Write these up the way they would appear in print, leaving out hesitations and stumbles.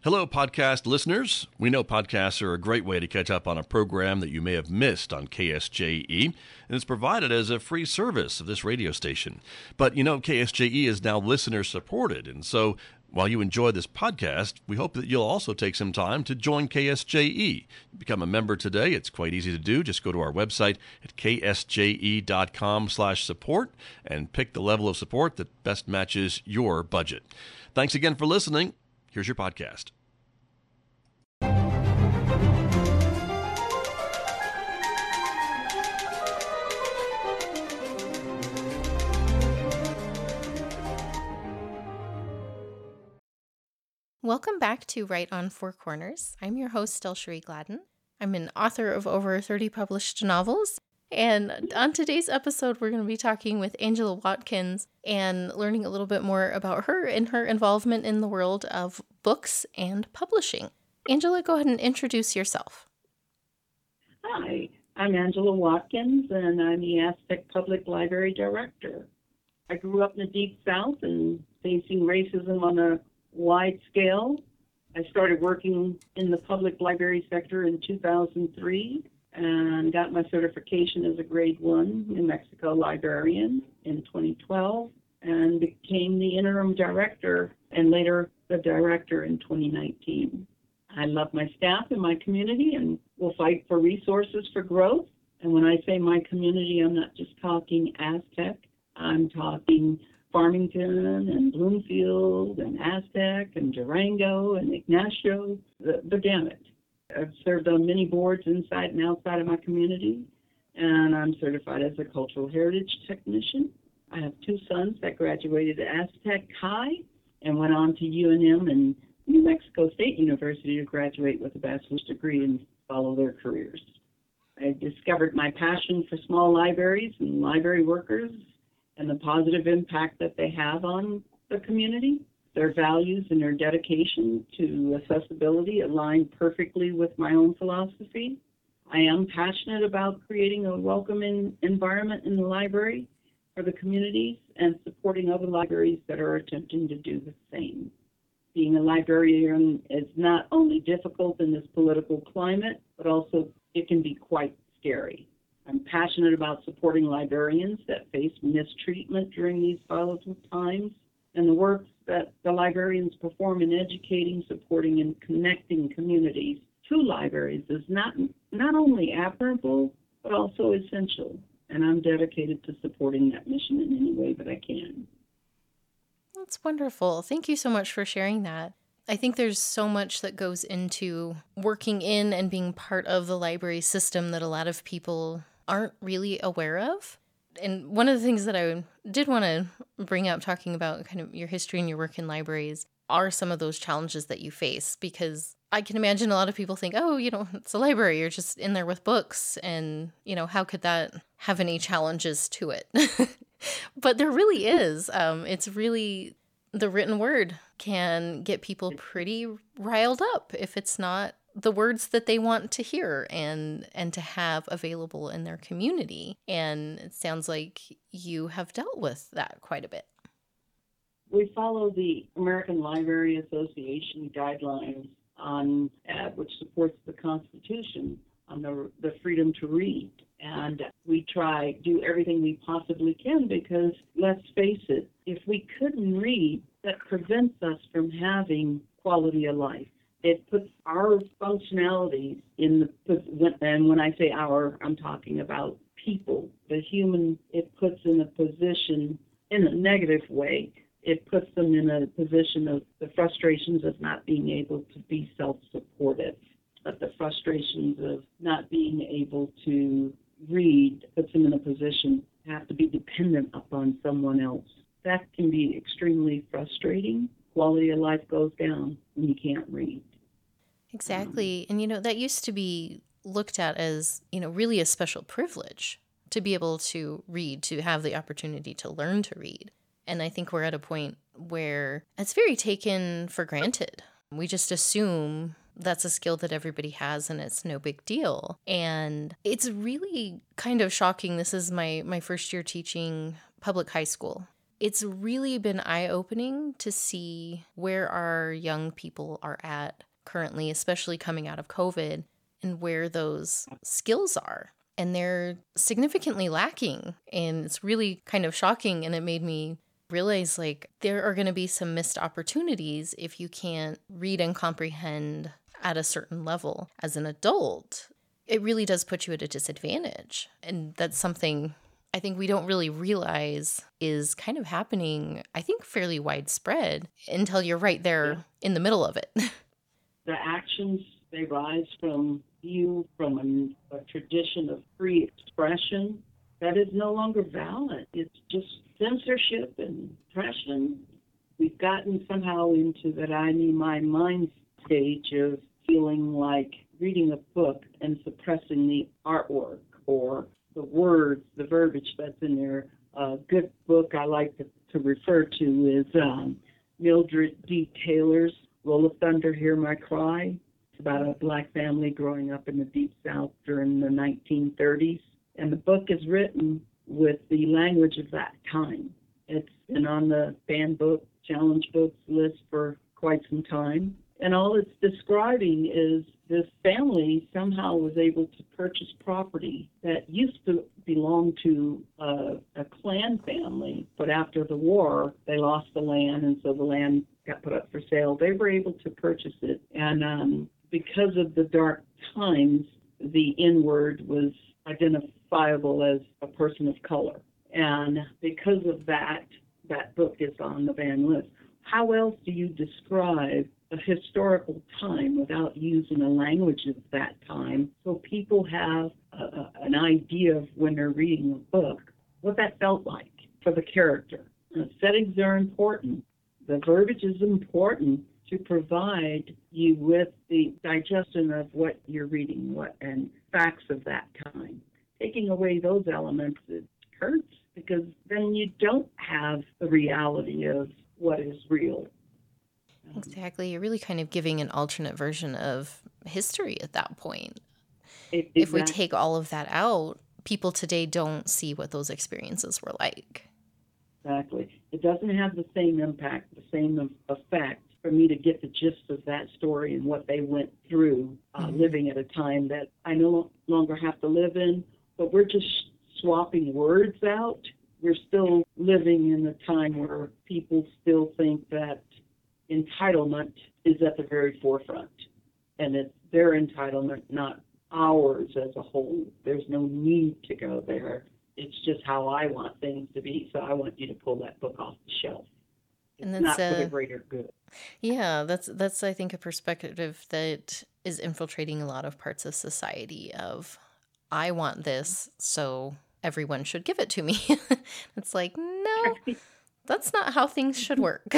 Hello, podcast listeners. We know podcasts are a great way to catch up on a program that you may have missed on KSJE, and it's provided as a free service of this radio station. But you know, KSJE is now listener supported, and so while you enjoy this podcast, we hope that you'll also take some time to join KSJE. Become a member today. It's quite easy to do. Just go to our website at ksje.com/support and pick the level of support that best matches your budget. Thanks again for listening. Here's your podcast. Welcome back to Right on Four Corners. I'm your host, Delcherie Gladden. I'm an author of over 30 published novels. And on today's episode, we're going to be talking with Angela Watkins and learning a little bit more about her and her involvement in the world of books and publishing. Angela, go ahead and introduce yourself. Hi, I'm Angela Watkins, and I'm the Aztec Public Library Director. I grew up in the Deep South and facing racism on a wide scale. I started working in the public library sector in 2003 and got my certification as a grade 1 New Mexico librarian in 2012 and became the interim director and later the director in 2019. I love my staff and my community and will fight for resources for growth. And when I say my community, I'm not just talking Aztec. I'm talking Farmington and Bloomfield and Aztec and Durango and Ignacio, the gamut. I've served on many boards inside and outside of my community, and I'm certified as a cultural heritage technician. I have 2 sons that graduated at Aztec High and went on to UNM and New Mexico State University to graduate with a bachelor's degree and follow their careers. I discovered my passion for small libraries and library workers and the positive impact that they have on the community. Their values and their dedication to accessibility align perfectly with my own philosophy. I am passionate about creating a welcoming environment in the library for the communities and supporting other libraries that are attempting to do the same. Being a librarian is not only difficult in this political climate, but also it can be quite scary. I'm passionate about supporting librarians that face mistreatment during these volatile times, and the work that the librarians perform in educating, supporting, and connecting communities to libraries is not only admirable, but also essential. And I'm dedicated to supporting that mission in any way that I can. That's wonderful. Thank you so much for sharing that. I think there's so much that goes into working in and being part of the library system that a lot of people aren't really aware of. And one of the things that I did want to bring up talking about kind of your history and your work in libraries are some of those challenges that you face, because I can imagine a lot of people think, oh, it's a library, you're just in there with books, and, how could that have any challenges to it? But there really is. It's really, the written word can get people pretty riled up if it's not the words that they want to hear and to have available in their community. And it sounds like you have dealt with that quite a bit. We follow the American Library Association guidelines on which supports the Constitution on the freedom to read. And we do everything we possibly can, because let's face it, if we couldn't read, that prevents us from having quality of life. It puts our functionalities in and when I say our, I'm talking about people, the human, it puts in a position, in a negative way, it puts them in a position of the frustrations of not being able to be self-supportive, but the frustrations of not being able to read puts them in a position to have to be dependent upon someone else. That can be extremely frustrating. Quality of life goes down when you can't read. Exactly. And, that used to be looked at as, really a special privilege to be able to read, to have the opportunity to learn to read. And I think we're at a point where it's very taken for granted. We just assume that's a skill that everybody has and it's no big deal. And it's really kind of shocking. This is my first year teaching public high school. it's really been eye-opening to see where our young people are at currently, especially coming out of COVID, and where those skills are. And they're significantly lacking. And it's really kind of shocking. And it made me realize, like, there are going to be some missed opportunities if you can't read and comprehend at a certain level as an adult. It really does put you at a disadvantage. And that's something I think we don't really realize is kind of happening, I think, fairly widespread until you're right there in the middle of it. The actions, they rise from a tradition of free expression that is no longer valid. It's just censorship and oppression. We've gotten somehow into that my mind stage of feeling like reading a book and suppressing the artwork or the words, the verbiage that's in there. A good book I like to refer to is Mildred D. Taylor's Roll of Thunder, Hear My Cry. It's about a black family growing up in the Deep South during the 1930s. And the book is written with the language of that time. It's been on the banned book, challenge books list for quite some time. And all it's describing is this family somehow was able to purchase property that used to belong to a clan family, but after the war, they lost the land, and so the land got put up for sale. They were able to purchase it, and because of the dark times, the N-word was identifiable as a person of color. And because of that, that book is on the banned list. How else do you describe a historical time without using a language of that time so people have an idea of when they're reading a book, what that felt like for the character? Settings are important. The verbiage is important to provide you with the digestion of what you're reading and facts of that time. Taking away those elements, it hurts because then you don't have the reality of what is real. Exactly. You're really kind of giving an alternate version of history at that point. Exactly. If we take all of that out, people today don't see what those experiences were like. Exactly. It doesn't have the same impact, the same effect for me to get the gist of that story and what they went through living at a time that I no longer have to live in, but we're just swapping words out. We're still living in a time where people still think that entitlement is at the very forefront, and it's their entitlement, not ours as a whole. There's no need to go there. It's just how I want things to be, so I want you to pull that book off the shelf. It's And that's not for the greater good. Yeah, that's I think a perspective that is infiltrating a lot of parts of society of, I want this, so everyone should give it to me. It's like, no, that's not how things should work.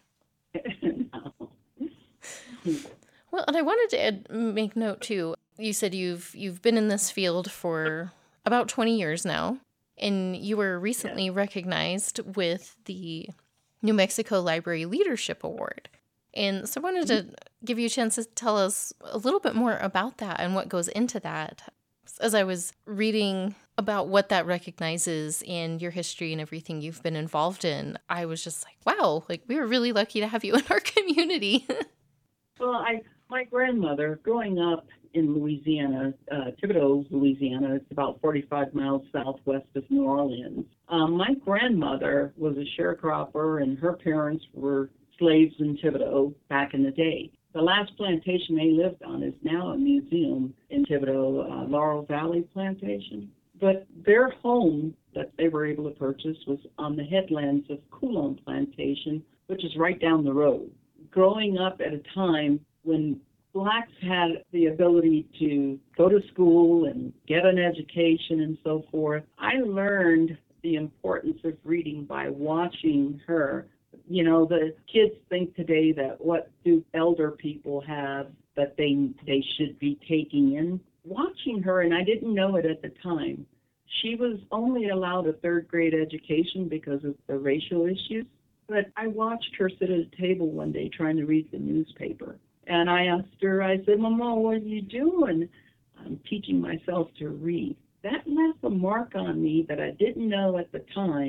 Well, and I wanted to make note too. You said you've been in this field for about 20 years now, and you were recently recognized with the New Mexico Library Leadership Award. And so I wanted to give you a chance to tell us a little bit more about that and what goes into that. As I was reading about what that recognizes and your history and everything you've been involved in, I was just like, wow, like we were really lucky to have you in our community. Well, my grandmother, growing up in Louisiana, Thibodaux, Louisiana, it's about 45 miles southwest of New Orleans. My grandmother was a sharecropper, and her parents were slaves in Thibodaux back in the day. The last plantation they lived on is now a museum in Thibodaux, Laurel Valley Plantation. But their home that they were able to purchase was on the headlands of Coulon Plantation, which is right down the road. Growing up at a time when blacks had the ability to go to school and get an education and so forth, I learned the importance of reading by watching her. You know, the kids think today that what do elder people have that they should be taking in. Watching her, and I didn't know it at the time, she was only allowed a third grade education because of the racial issues. But I watched her sit at a table one day trying to read the newspaper. And I asked her, I said, Mama, what are you doing? I'm teaching myself to read. That left a mark on me that I didn't know at the time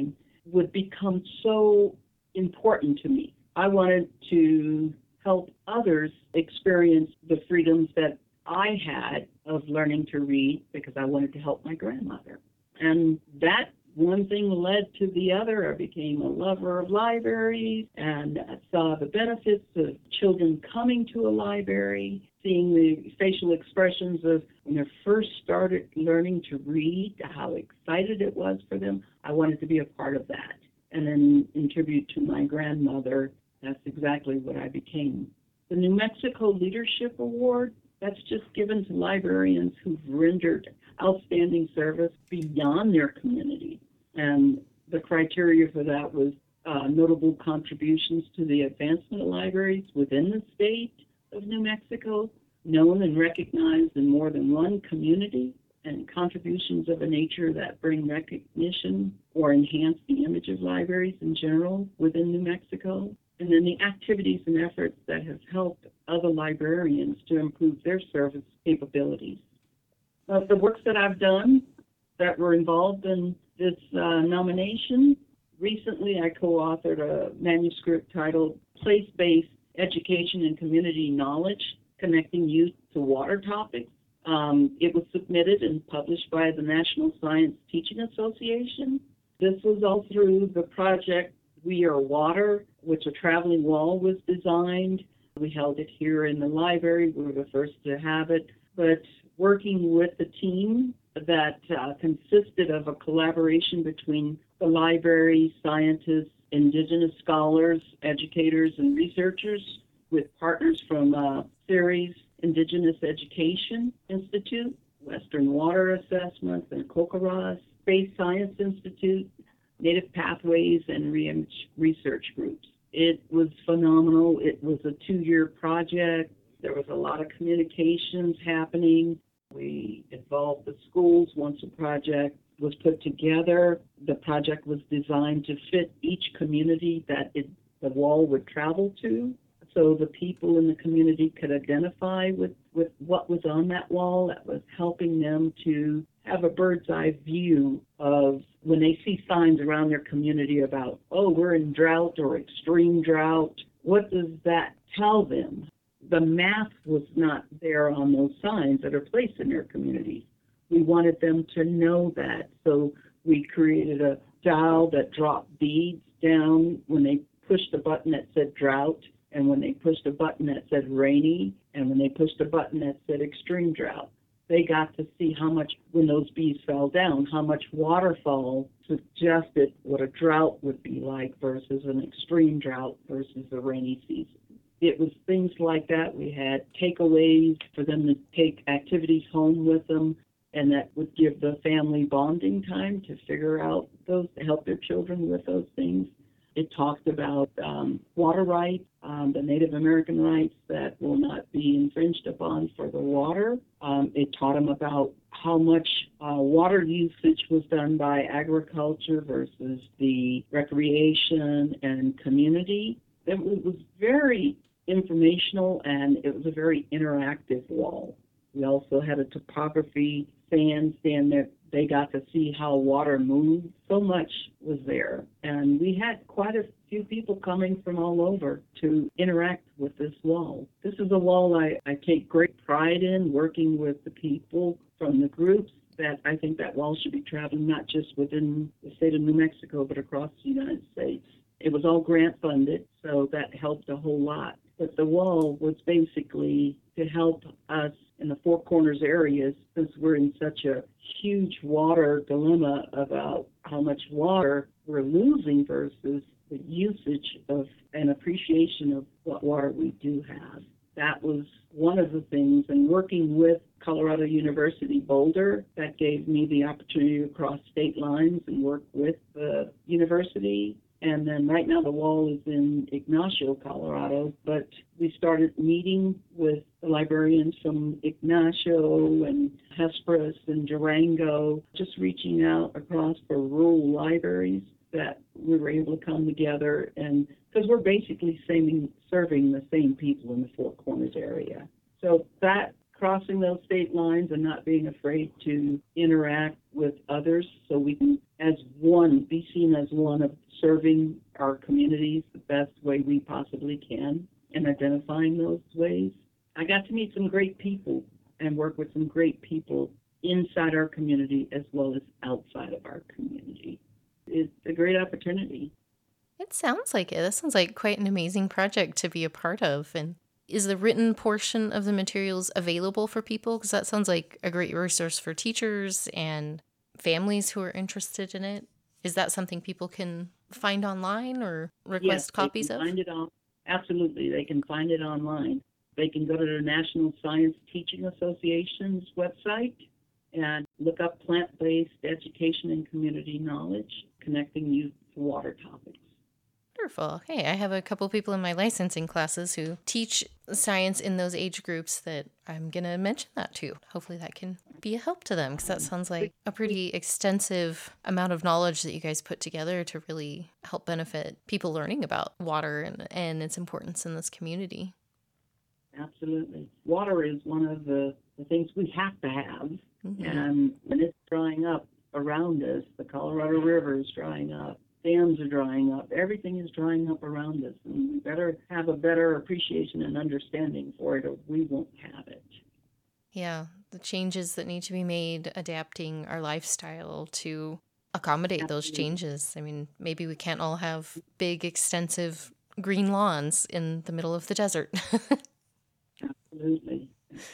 would become so important to me. I wanted to help others experience the freedoms that I had of learning to read because I wanted to help my grandmother. And that one thing led to the other. I became a lover of libraries and I saw the benefits of children coming to a library, seeing the facial expressions of when they first started learning to read, how excited it was for them. I wanted to be a part of that. And then in tribute to my grandmother, that's exactly what I became. The New Mexico Leadership Award, that's just given to librarians who've rendered outstanding service beyond their community. And the criteria for that was notable contributions to the advancement of libraries within the state of New Mexico, known and recognized in more than one community, and contributions of a nature that bring recognition or enhance the image of libraries in general within New Mexico. And then the activities and efforts that have helped other librarians to improve their service capabilities. The works that I've done that were involved in this nomination, recently I co-authored a manuscript titled Place-Based Education and Community Knowledge, Connecting Youth to Water Topics. It was submitted and published by the National Science Teaching Association. This was all through the project We Are Water, which a traveling wall was designed. We held it here in the library. We were the first to have it. But working with the team that consisted of a collaboration between the library, scientists, indigenous scholars, educators, and researchers, with partners from Ceres Indigenous Education Institute, Western Water Assessment, and COCORAS, Space Science Institute, Native Pathways, and research groups. It was phenomenal. It was a 2-year project. There was a lot of communications happening. We involved the schools once the project was put together. The project was designed to fit each community that the wall would travel to, so the people in the community could identify with what was on that wall. That was helping them to have a bird's eye view of when they see signs around their community about, oh, we're in drought or extreme drought, what does that tell them? The math was not there on those signs that are placed in their communities. We wanted them to know that, so we created a dial that dropped beads down when they pushed a button that said drought, and when they pushed a button that said rainy, and when they pushed a button that said extreme drought. They got to see how much, when those beads fell down, how much waterfall suggested what a drought would be like versus an extreme drought versus a rainy season. It was things like that. We had takeaways for them to take activities home with them, and that would give the family bonding time to figure out those, to help their children with those things. It talked about water rights, the Native American rights that will not be infringed upon for the water. It taught them about how much water usage was done by agriculture versus the recreation and community. It was very informational, and it was a very interactive wall. We also had a topography stand there. They got to see how water moved. So much was there. And we had quite a few people coming from all over to interact with this wall. This is a wall I take great pride in, working with the people from the groups, that I think that wall should be traveling not just within the state of New Mexico, but across the United States. It was all grant funded, so that helped a whole lot. But the wall was basically to help us in the Four Corners areas, since we're in such a huge water dilemma about how much water we're losing versus the usage of and appreciation of what water we do have. That was one of the things, and working with Colorado University Boulder, that gave me the opportunity to cross state lines and work with the university. And then right now the wall is in Ignacio, Colorado, but we started meeting with the librarians from Ignacio and Hesperus and Durango, just reaching out across for rural libraries, that we were able to come together, and because we're basically serving the same people in the Four Corners area. So that crossing those state lines and not being afraid to interact with others so we can, as one, be seen as one of serving our communities the best way we possibly can and identifying those ways. I got to meet some great people and work with some great people inside our community as well as outside of our community. It's a great opportunity. It sounds like it. That sounds like quite an amazing project to be a part of. And is the written portion of the materials available for people? Because that sounds like a great resource for teachers and families who are interested in it. Is that something people can find online or request copies of? Find it on. Absolutely, they can find it online. They can go to the National Science Teaching Association's website and look up plant-based education and community knowledge, connecting youth to water topics. Wonderful. Hey, I have a couple people in my licensing classes who teach science in those age groups that I'm going to mention that to. Hopefully that can be a help to them, because that sounds like a pretty extensive amount of knowledge that you guys put together to really help benefit people learning about water and its importance in this community. Absolutely. Water is one of the things we have to have. Mm-hmm. And when it's drying up around us, the Colorado River is drying up, dams are drying up, everything is drying up around us, and we better have a better appreciation and understanding for it or we won't have it. Yeah, the changes that need to be made, adapting our lifestyle to accommodate those changes. I mean, maybe we can't all have big, extensive green lawns in the middle of the desert. Absolutely.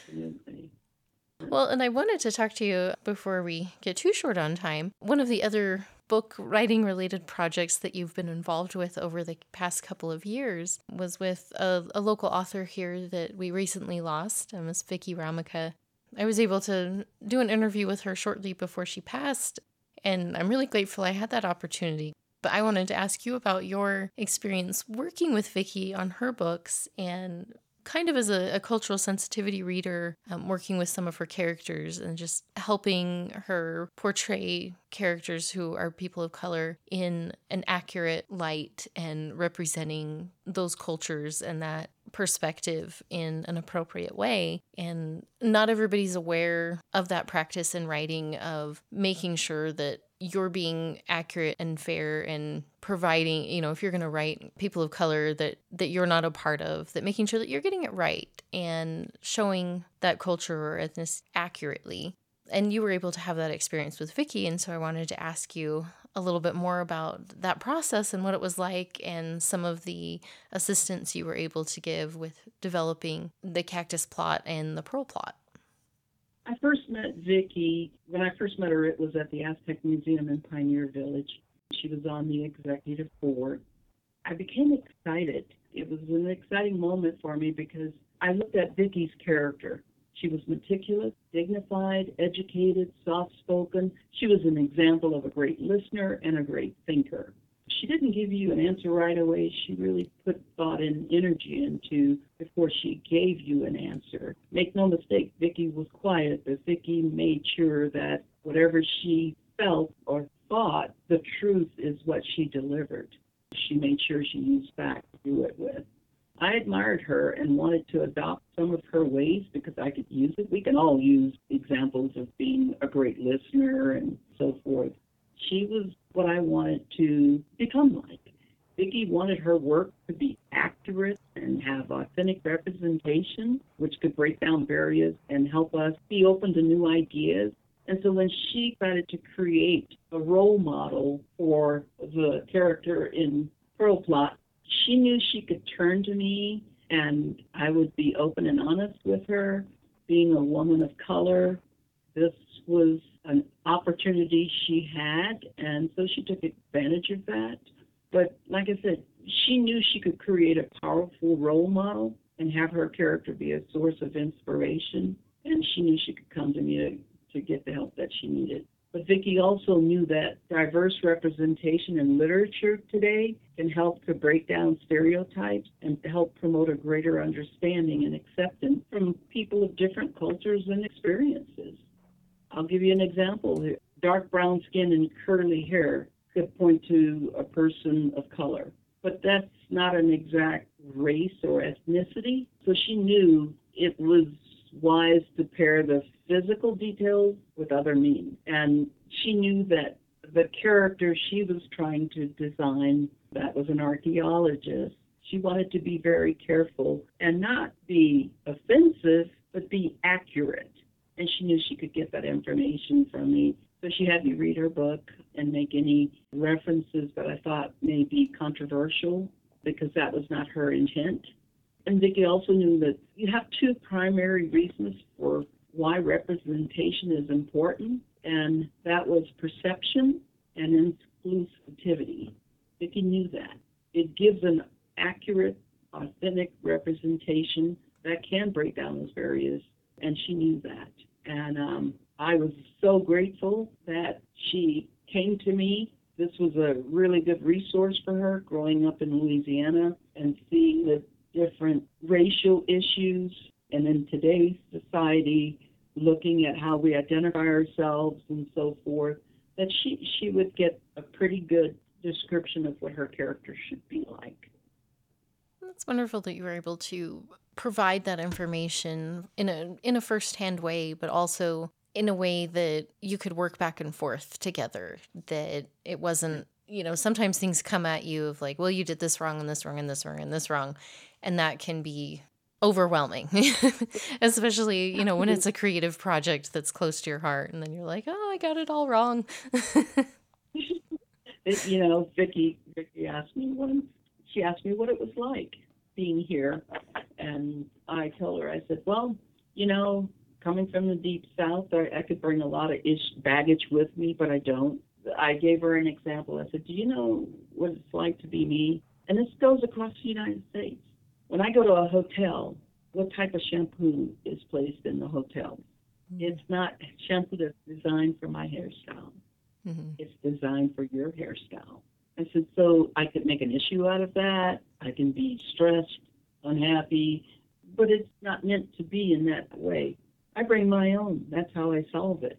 Well, and I wanted to talk to you before we get too short on time. One of the other book writing related projects that you've been involved with over the past couple of years was with a local author here that we recently lost, Miss Vicki Ramica. I was able to do an interview with her shortly before she passed, and I'm really grateful I had that opportunity. But I wanted to ask you about your experience working with Vicki on her books and kind of as a cultural sensitivity reader, working with some of her characters and just helping her portray characters who are people of color in an accurate light and representing those cultures and that perspective in an appropriate way. And not everybody's aware of that practice in writing, of making sure that you're being accurate and fair and providing, if you're going to write people of color that you're not a part of, that making sure that you're getting it right and showing that culture or ethnicity accurately. And you were able to have that experience with Vicki, and so I wanted to ask you a little bit more about that process and what it was like and some of the assistance you were able to give with developing the cactus plot and the pearl plot. I first met Vicki, when I first met her, it was at the Aztec Museum in Pioneer Village. She was on the executive board. I became excited. It was an exciting moment for me because I looked at Vicki's character. She was meticulous, dignified, educated, soft-spoken. She was an example of a great listener and a great thinker. She didn't give you an answer right away. She really put thought and energy into before she gave you an answer. Make no mistake, Vicki was quiet, but Vicki made sure that whatever she felt or thought, the truth is what she delivered. She made sure she used facts to do it with. I admired her and wanted to adopt some of her ways because I could use it. We can all use examples of being a great listener and so forth. She was what I wanted to become like. Vicki wanted her work to be accurate and have authentic representation, which could break down barriers and help us be open to new ideas. And so when she decided to create a role model for the character in Pearl Plot, she knew she could turn to me and I would be open and honest with her. Being a woman of color, this was an opportunity she had, and so she took advantage of that. But like I said, she knew she could create a powerful role model and have her character be a source of inspiration, and she knew she could come to me to get the help that she needed. But Vicki also knew that diverse representation in literature today can help to break down stereotypes and to help promote a greater understanding and acceptance from people of different cultures and experiences. I'll give you an example. Dark brown skin and curly hair could point to a person of color, but that's not an exact race or ethnicity. So she knew it was wise to pair the physical details with other meanings. And she knew that the character she was trying to design, that was an archaeologist, she wanted to be very careful and not be offensive, but be accurate. And she knew she could get that information from me. So she had me read her book and make any references that I thought may be controversial, because that was not her intent. And Vicki also knew that you have two primary reasons for why representation is important, and that was perception and inclusivity. Vicki knew that. It gives an accurate, authentic representation that can break down those barriers, and she knew that. And I was so grateful that she came to me. This was a really good resource for her growing up in Louisiana and seeing the different racial issues, and in today's society, looking at how we identify ourselves and so forth, that she would get a pretty good description of what her character should be like. It's wonderful that you were able to provide that information in a first-hand way, but also in a way that you could work back and forth together, that it wasn't, sometimes things come at you of like, well, you did this wrong and this wrong and this wrong and this wrong, and that can be overwhelming, especially, when it's a creative project that's close to your heart, and then you're like, oh, I got it all wrong. Vicki asked me once, she asked me what it was like being here, and I told her, I said, well, coming from the Deep South, I could bring a lot of baggage with me, but I don't. I gave her an example. I said, do you know what it's like to be me? And this goes across the United States. When I go to a hotel, what type of shampoo is placed in the hotel? Mm-hmm. It's not shampoo that's designed for my hairstyle. Mm-hmm. It's designed for your hairstyle. I said, so I could make an issue out of that. I can be stressed, unhappy, but it's not meant to be in that way. I bring my own. That's how I solve it,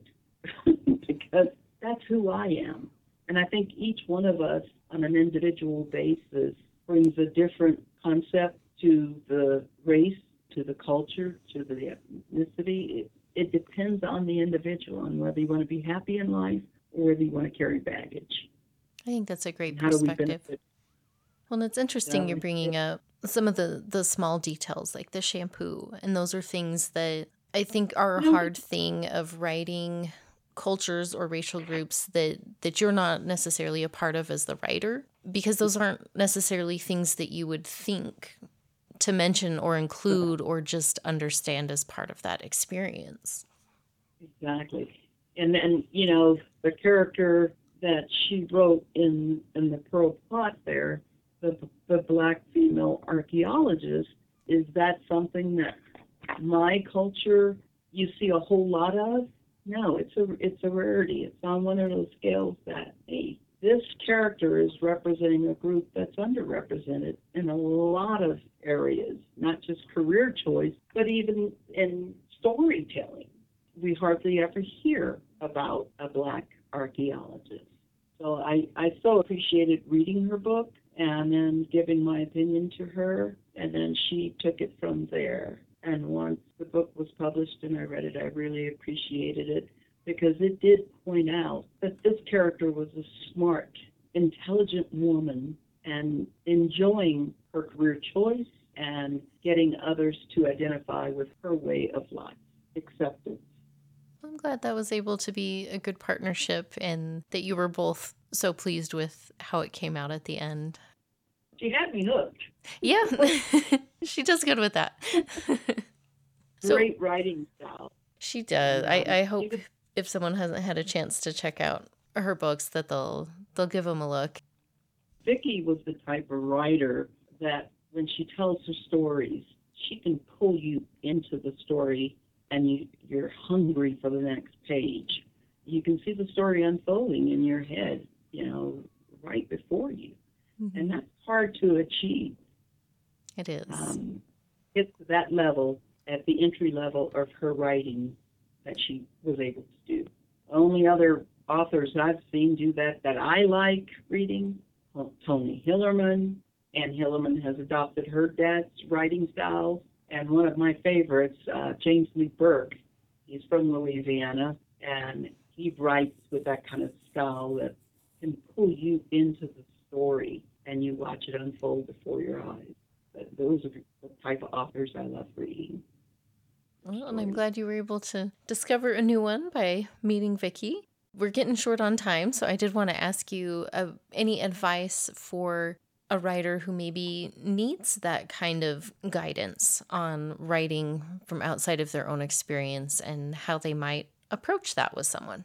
because that's who I am. And I think each one of us on an individual basis brings a different concept to the race, to the culture, to the ethnicity. It depends on the individual and whether you want to be happy in life or whether you want to carry baggage. I think that's a great perspective. Well, and it's interesting you're bringing up some of the small details, like the shampoo, and those are things that I think are a hard thing of writing cultures or racial groups that you're not necessarily a part of as the writer, because those aren't necessarily things that you would think to mention or include or just understand as part of that experience. Exactly. And then, the character that she wrote in the Pearl plot there, the black female archaeologist, is that something that my culture you see a whole lot of? No, it's a rarity. It's on one of those scales that, hey, this character is representing a group that's underrepresented in a lot of areas, not just career choice, but even in storytelling. We hardly ever hear about a black archaeologist. So I so appreciated reading her book and then giving my opinion to her, and then she took it from there. And once the book was published and I read it, I really appreciated it, because it did point out that this character was a smart, intelligent woman and enjoying her career choice and getting others to identify with her way of life, acceptance. I'm glad that was able to be a good partnership and that you were both so pleased with how it came out at the end. She had me hooked. Yeah, she does good with that. Great writing style. She does. I hope if someone hasn't had a chance to check out her books that they'll give them a look. Vicki was the type of writer that when she tells her stories, she can pull you into the story and you're hungry for the next page. You can see the story unfolding in your head, right before you. Mm-hmm. And that's hard to achieve. It is. It's that level, at the entry level of her writing, that she was able to do. Only other authors I've seen do that I like reading, Tony Hillerman. Ann Hillerman has adopted her dad's writing style, And one of my favorites, James Lee Burke, he's from Louisiana, and he writes with that kind of style that can pull you into the story and you watch it unfold before your eyes. But those are the type of authors I love reading. Well, and I'm glad you were able to discover a new one by meeting Vicki. We're getting short on time, so I did want to ask you any advice for a writer who maybe needs that kind of guidance on writing from outside of their own experience and how they might approach that with someone.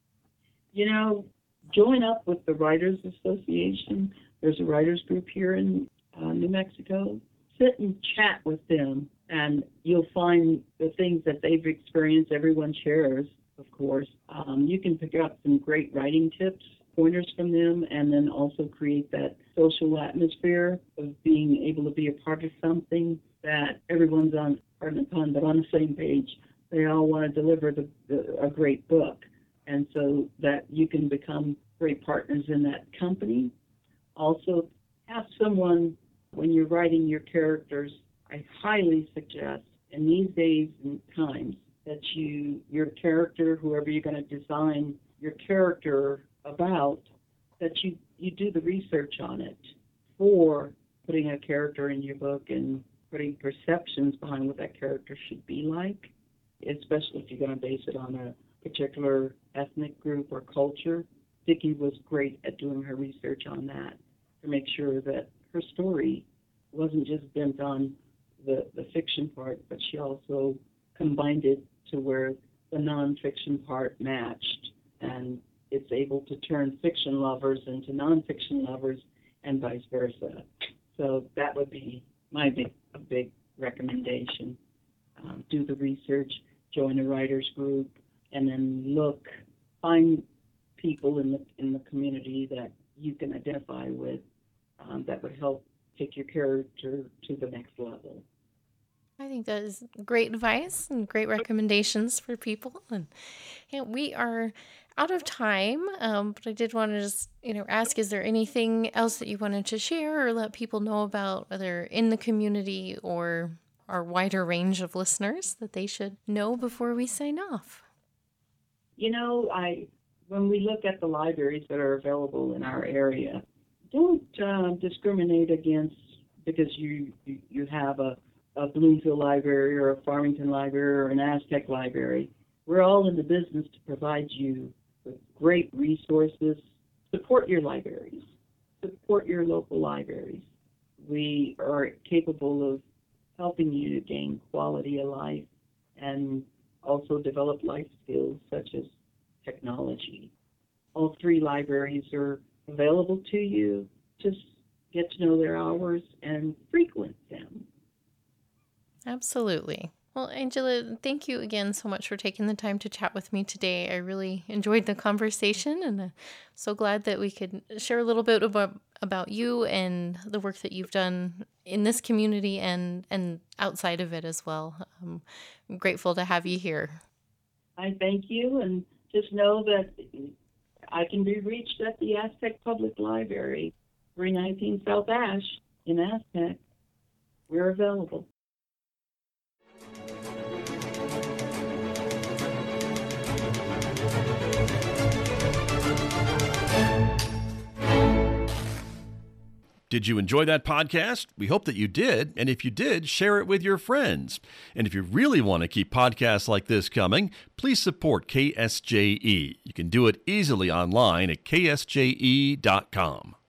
Join up with the Writers Association. There's a writers group here in New Mexico. Sit and chat with them, and you'll find the things that they've experienced. Everyone shares, of course. You can pick up some great writing tips, pointers from them, and then also create that social atmosphere of being able to be a part of something that everyone's on, pardon the pun, but on the same page. They all want to deliver a great book, and so that you can become great partners in that company. Also, have someone, when you're writing your characters, I highly suggest in these days and times that your character, whoever you're going to design your character about, that you do the research on it for putting a character in your book and putting perceptions behind what that character should be like, especially if you're going to base it on a particular ethnic group or culture. Vicki was great at doing her research on that to make sure that her story wasn't just bent on the fiction part, but she also combined it to where the nonfiction part matched, and it's able to turn fiction lovers into nonfiction lovers and vice versa. So that would be my big recommendation. Do the research, join a writers group, and then find people in the community that you can identify with that would help take your character to the next level. I think that is great advice and great recommendations for people. And we are out of time, but I did want to just ask, is there anything else that you wanted to share or let people know about, whether in the community or our wider range of listeners, that they should know before we sign off? When we look at the libraries that are available in our area, don't discriminate against because you have a Bloomfield Library or a Farmington Library or an Aztec Library. We're all in the business to provide you with great resources. Support your libraries. Support your local libraries. We are capable of helping you to gain quality of life and also develop life skills such as technology. All 3 libraries are available to you. Just get to know their hours and frequent them. Absolutely. Well, Angela, thank you again so much for taking the time to chat with me today. I really enjoyed the conversation, and I'm so glad that we could share a little bit about you and the work that you've done in this community and outside of it as well. I'm grateful to have you here. I thank you, and just know that I can be reached at the Aztec Public Library, 319 South Ash in Aztec. We're available. Did you enjoy that podcast? We hope that you did. And if you did, share it with your friends. And if you really want to keep podcasts like this coming, please support KSJE. You can do it easily online at ksje.com.